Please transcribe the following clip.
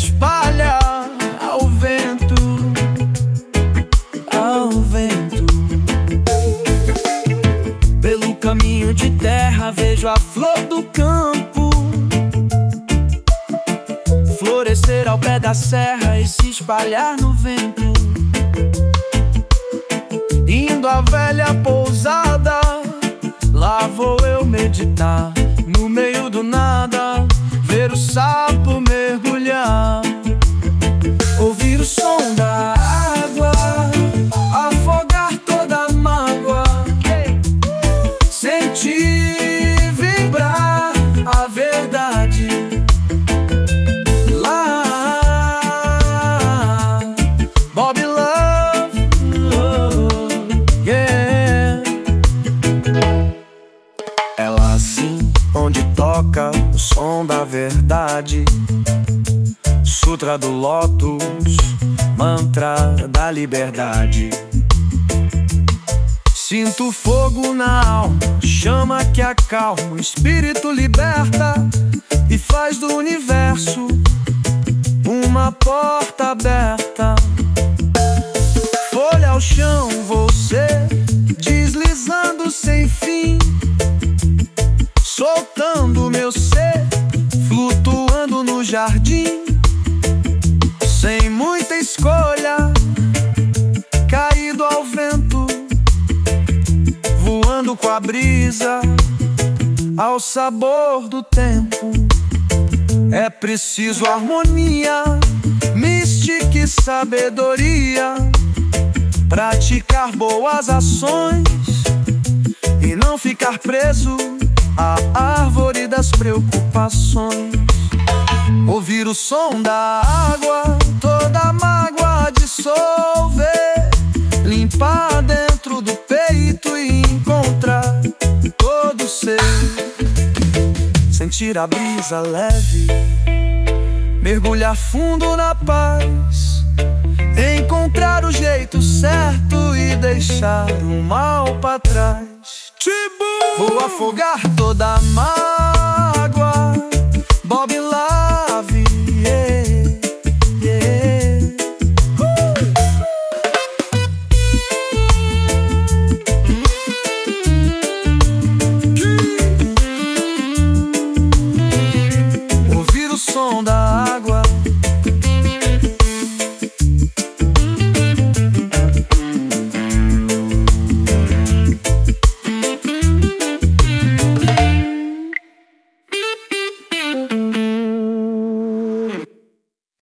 espalha ao vento, ao vento. Pelo caminho de terra vejo a flor do campo florescer ao pé da serra e se espalhar no vento. Indo à velha pousada, lá vou eu meditar. No meio do nada, ver o sapo mergulhar. Ouvir o som da água, afogar toda a mágoa. Sentir vibrar a verdade. Lá, Bob Love, oh, yeah. É lá assim onde toca o som da verdade. Sutra do Lótus, mantra da liberdade. Sinto fogo na alma, chama que acalma. O espírito liberta e faz do universo uma porta aberta. Folha ao chão, você deslizando sem fim, soltando meu ser, flutuando no jardim. Sem muita escolha, caído ao vento, voando com a brisa, ao sabor do tempo. É preciso harmonia, mística e sabedoria, praticar boas ações e não ficar preso à árvore das preocupações. Ouvir o som da água, toda a mágoa dissolver, limpar dentro do peito e encontrar todo ser. Sentir a brisa leve, mergulhar fundo na paz, encontrar o jeito certo e deixar o mal pra trás. Vou afogar toda a mágoa,